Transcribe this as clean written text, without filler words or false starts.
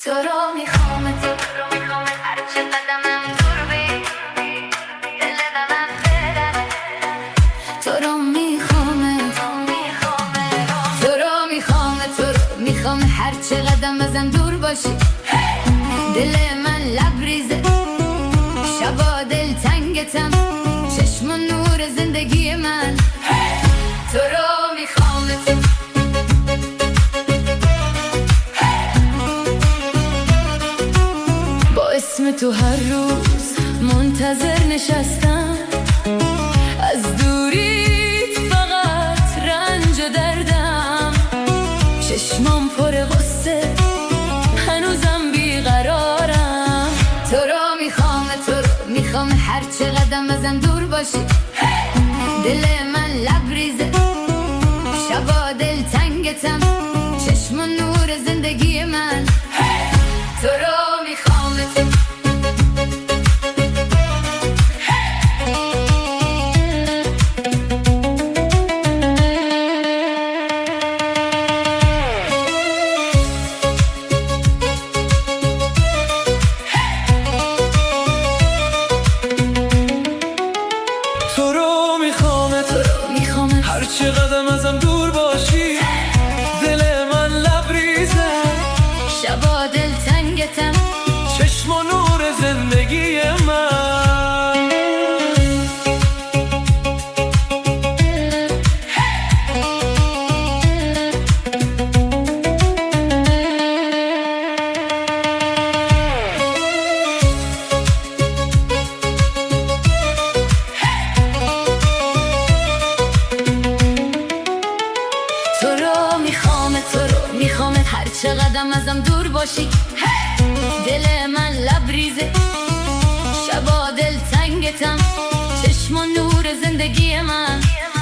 تو رو میخوام، تو رو میخوام، هرچه قدمم دور بی دل دلم بدم. تو رو میخوام، تو رو میخوام، تو رو میخوام، هرچه قدم ازم دور باشی. دل من لبریزه، شبا دل تنگتم، چشم و نور زندگی من. تو رو میخوام، با اسم تو هر روز منتظر نشستم. از دوریت فقط رنج و دردم، چشمام پر غصه، هنوزم بیقرارم. تو رو میخوام، تو رو میخوام، هرچه قدم ازم دور باشی. دل من لبریزه، شبا دل تنگتم، چشم و نور زندگی من. تو رو میخوام، تو رو میخوام، تو رو میخوام، هر چه قدم ازم دور باشی. دل من لبریزه، شبا دل تنگتم، چشم و نور زندگی من. تو رو میخوام، تو رو میخوام، هر چه قدم ازم دور باشی. دل من لبریزه، شبا دل تنگتم، چشم و نور زندگی من.